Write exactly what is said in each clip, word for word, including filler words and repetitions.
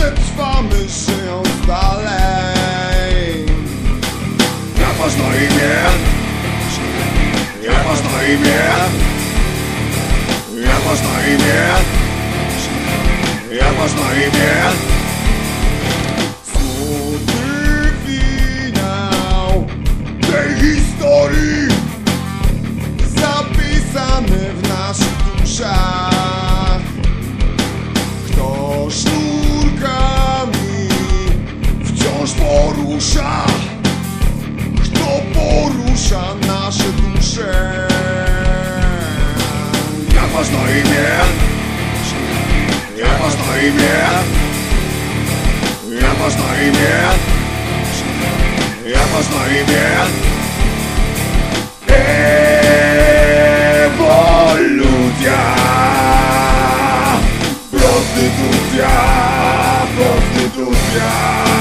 przetrwamy, żyjąc dalej. Jak masz na imię? Jak masz na imię? Jak masz na imię? Jak masz na imię? Smutny finał Tej historii zapisany w naszych duszach. Kto sznurkami wciąż porusza. Kto porusza nasze dusze? Jak masz na imię? Jak masz na imię? Jak masz na imię? Jak masz na imię? Ewolucja. Prostytucja. Prostytucja.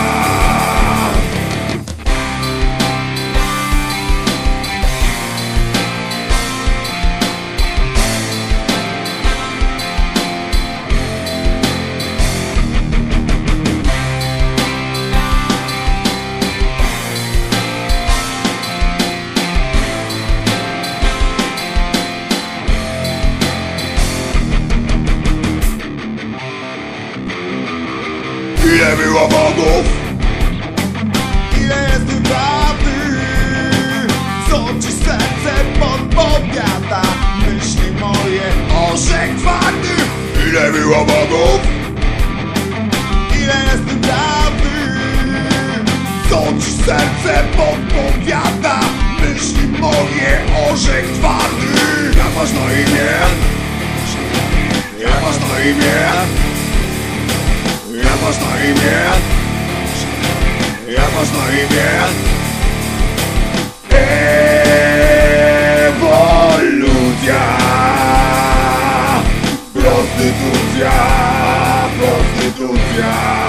Ile było bogów? Ile jest prawdy? Co ci serce podpowiada? Myśli moje, orzech twardy. Ile było bogów? Ile jest prawdy? Co ci serce podpowiada? Myśli moje, orzech twardy. Jak masz na imię? Jak masz na imię? Jak masz na imię? Jak masz na imię? Ewolucja. Prostytucja. Prostytucja.